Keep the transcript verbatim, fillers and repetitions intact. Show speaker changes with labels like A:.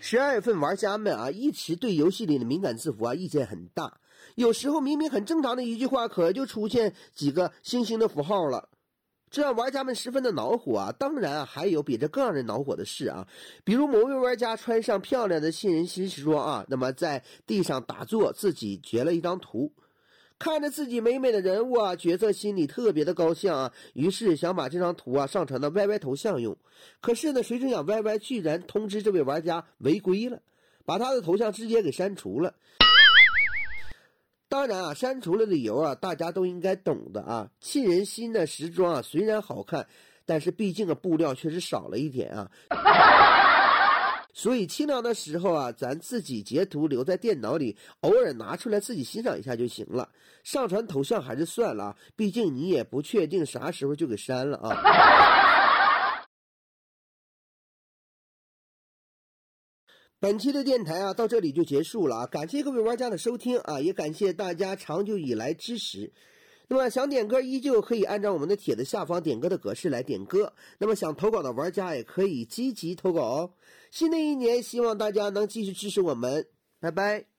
A: 十二月份玩家们啊，一直对游戏里的敏感字符啊意见很大，有时候明明很正常的一句话，可就出现几个星星的符号了，这让玩家们十分的恼火啊。当然啊，还有比这更让人恼火的事啊，比如某位玩家穿上漂亮的沁人心时装啊，那么在地上打坐，自己截了一张图，看着自己美美的人物啊，角色心里特别的高兴啊，于是想把这张图啊上传到 Y Y 头像用。可是呢，谁成想 Y Y 居然通知这位玩家违规了，把他的头像直接给删除了。当然啊，删除了理由啊，大家都应该懂的啊。沁人心的时装啊，虽然好看，但是毕竟啊布料确实少了一点啊。所以清凉的时候啊，咱自己截图留在电脑里，偶尔拿出来自己欣赏一下就行了。上传头像还是算了啊，毕竟你也不确定啥时候就给删了啊。本期的电台啊，到这里就结束了啊！感谢各位玩家的收听啊，也感谢大家长久以来支持。那么想点歌依旧可以按照我们的帖子下方点歌的格式来点歌。那么想投稿的玩家也可以积极投稿哦。新的一年，希望大家能继续支持我们，拜拜。